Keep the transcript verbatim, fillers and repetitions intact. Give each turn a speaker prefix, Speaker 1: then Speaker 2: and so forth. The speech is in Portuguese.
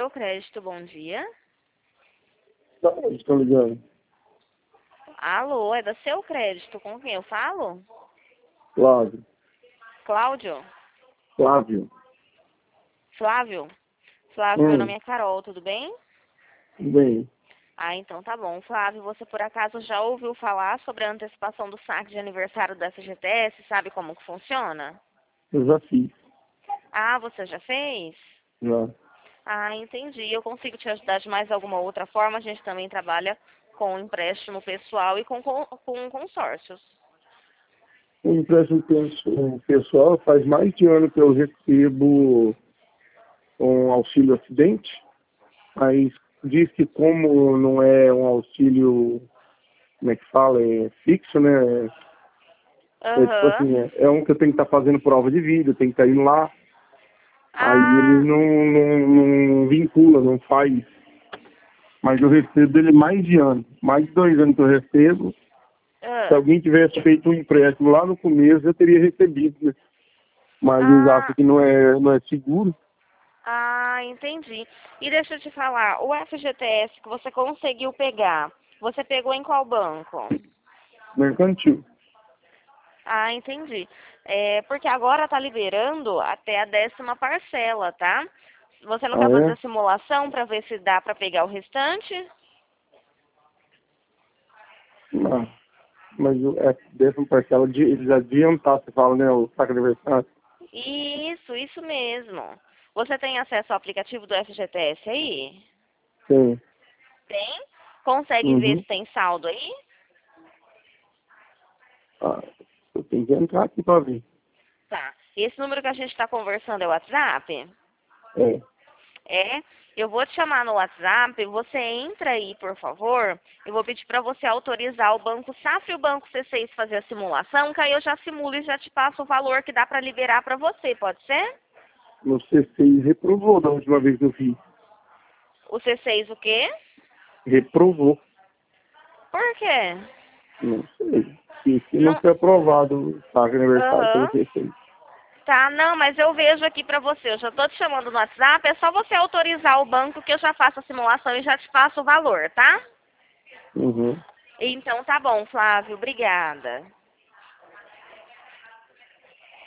Speaker 1: seu crédito, bom dia.
Speaker 2: Estou ligando.
Speaker 1: Alô, é da seu crédito, com quem eu falo?
Speaker 2: Flávio.
Speaker 1: Cláudio?
Speaker 2: Flávio.
Speaker 1: Flávio? Flávio, meu nome
Speaker 2: Hum,
Speaker 1: é Carol, tudo bem?
Speaker 2: tudo bem.
Speaker 1: Ah, então tá bom. Flávio, você por acaso já ouviu falar sobre a antecipação do saque de aniversário da F G T S? Sabe como que funciona?
Speaker 2: Eu já fiz.
Speaker 1: Ah, você já fez?
Speaker 2: Já.
Speaker 1: Ah, entendi. Eu consigo te ajudar de mais alguma outra forma. A gente também trabalha com empréstimo pessoal e com, com, com consórcios.
Speaker 2: O empréstimo pes- pessoal faz mais de ano que eu recebo um auxílio acidente, mas diz que como não é um auxílio, como é que fala, é fixo, né? É tipo
Speaker 1: Aham.
Speaker 2: assim, é, é um que eu tenho que estar fazendo prova de vida, eu tenho que estar indo lá, aí ele
Speaker 1: Ah,
Speaker 2: não, não, não vincula, não faz. Mas eu recebo dele mais de ano, mais de dois anos que eu recebo. Se
Speaker 1: ah,
Speaker 2: alguém tivesse feito um empréstimo lá no começo, eu teria recebido, né? Mas eles acham
Speaker 1: ah,
Speaker 2: que não é, não é seguro.
Speaker 1: ah, entendi. E deixa eu te falar, o F G T S que você conseguiu pegar, você pegou em qual banco?
Speaker 2: Mercantil.
Speaker 1: Ah, entendi. É, porque agora tá liberando até a décima parcela, tá? Você não
Speaker 2: Ah,
Speaker 1: quer fazer
Speaker 2: é?
Speaker 1: a simulação para ver se dá para pegar o restante?
Speaker 2: Não. Mas o- é décima parcela, de, eles adiantar, você fala, né? O saco aniversário.
Speaker 1: Isso, isso mesmo. Você tem acesso ao aplicativo do F G T S aí?
Speaker 2: Sim.
Speaker 1: Tem? Consegue ver
Speaker 2: Uhum.
Speaker 1: se tem saldo aí?
Speaker 2: Ah, eu tenho que entrar aqui pra ver.
Speaker 1: Tá. Esse número que a gente está conversando é o WhatsApp?
Speaker 2: É.
Speaker 1: É. Eu vou te chamar no WhatsApp, você entra aí, por favor. Eu vou pedir para você autorizar o Banco Safra e o Banco C seis fazer a simulação, que aí eu já simulo e já te passo o valor que dá para liberar para você, pode ser?
Speaker 2: No C seis reprovou da última vez que eu fiz.
Speaker 1: O C seis o quê?
Speaker 2: Reprovou.
Speaker 1: Por quê?
Speaker 2: Não sei. Se, se não
Speaker 1: Não.
Speaker 2: foi aprovado o saco aniversário pelo
Speaker 1: Aham.
Speaker 2: C seis.
Speaker 1: Tá, não, mas eu vejo aqui pra você. Eu já tô te chamando no WhatsApp. É só você autorizar o banco que eu já faço a simulação e já te passo o valor, tá?
Speaker 2: Uhum.
Speaker 1: Então tá bom, Flávio. Obrigada.